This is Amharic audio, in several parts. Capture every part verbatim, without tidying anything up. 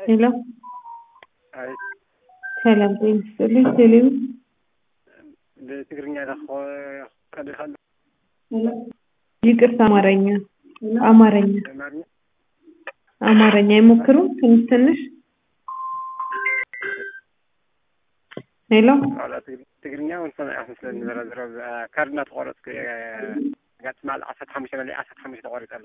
ሄሎ አይ ሰላም ጤና ይስጥልኝ። ቴሌው በትግርኛ ደኸ ቀድኻለ ይቅርታ፣ አማርኛ አማርኛ አማርኛ አማርኛ ይሞክሩ ትንሽ ትንሽ። ሄሎ አላ ትግርኛ ወንሰና አስለን ዘረዘረ ካርድና ተቆረጥኩ ጋት ማል አስራ አምስት ላይ አስራ አምስት ተቆረጠላ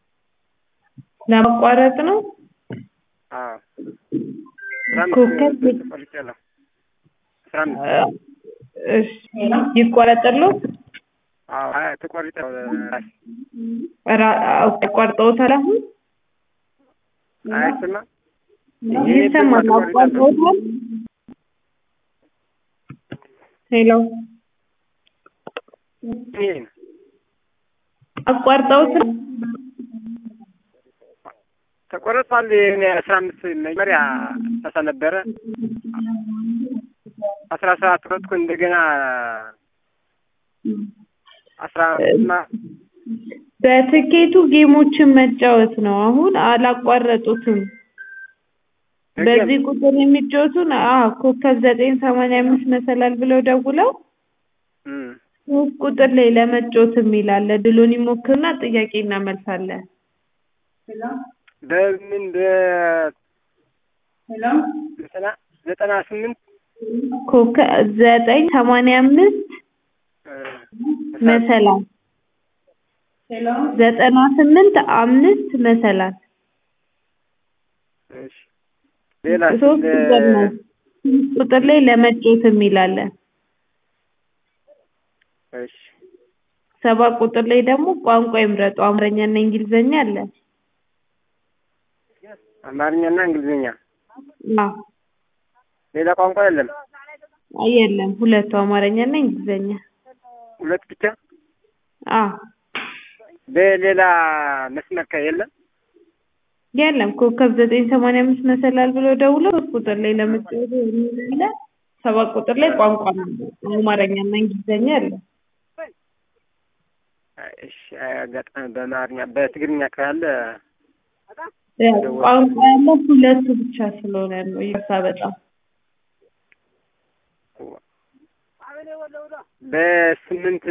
ለማቋረጥ ነው። አዎ ኮከብ ተቆረጠላ ሰላም እሺ ይቆረጥሉ። አዎ አይ ተቆረጠ ራ ተቆርጠውታል። አሁን አይሰማ ይሰማል። አቋርጠውታል። ሄሎ ይሄን አቋርጠውታል። ተቆረጣል። እኔ አስራ አምስት መጀመሪያ ተሰነበረ አስራ ሰባት ተቆረጥኩ። እንደገና አስራ በትኬቱ ጌሞችን መጫወት ነው። አሁን አላቋረጡትም። በዚህ ቁጥር የሚጫወቱን አዎ ኮከብ ዘጠኝ ሰማንያ አምስት መሰላል ብለው ደውለው ሶስት ቁጥር ላይ ለመጫወት የሚላል ድሉን ይሞክርና ጥያቄ እናመልሳለን። በምን በ ሄሎ ዘጠና ዘጠና ስምንት ኮከብ ዘጠኝ ሰማንያ አምስት መሰላል ሄሎ ዘጠና ስምንት አምስት መሰላል እሺ ሌላ ሶስት ቁጥር ነው። ቁጥር ላይ ለመጫወት የሚላል እሺ ሰባት ቁጥር ላይ ደግሞ ቋንቋ ይምረጡ አማርኛና እንግሊዘኛ አለ። አማርኛና እንግሊዘኛ አዎ ሌላ ቋንቋ የለም። የለም ሁለቱ አማርኛና እንግሊዘኛ ሁለት ብቻ። አዎ በሌላ መስመር የለም የለም። ኮከብ ዘጠኝ ሰማንያ አምስት መሰላል ብሎ ደውሎ ሶስት ቁጥር ላይ ለመጫወት የሚላል ሰባት ቁጥር ላይ ቋንቋ አማርኛና እንግሊዘኛ አለ። እሺ አጋጣሚ በአማርኛ በትግርኛ ካለ ቋንቋ ያለው ሁለቱ ብቻ ስለሆነ ነው። ይሳ በጣም በስምንት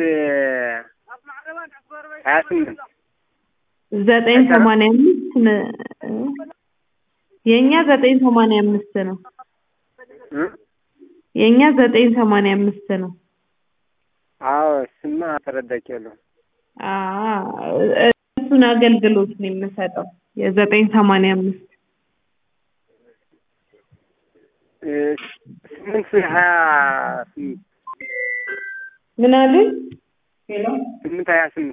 ሀያ ስምንት ዘጠኝ ሰማንያ አምስት የኛ ዘጠኝ ሰማንያ አምስት ነው። የኛ ዘጠኝ ሰማንያ አምስት ነው። አዎ ስማ ተረዳቻለሁ። አዎ እሱን አገልግሎት ነው የምሰጠው የዘጠኝ ሰማንያ አምስት ስምንት ሀያ ስምንት ምን አሉኝ? ሄሎ ስምንት ሀያ ስምንት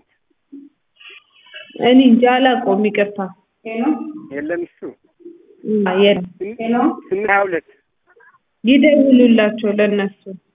እኔ እንጃ አላውቀውም። ይቅርታ ሄሎ የለም እሱ የለም። ሄሎ ስምንት ሀያ ሁለት ይደውሉላቸው ለነሱ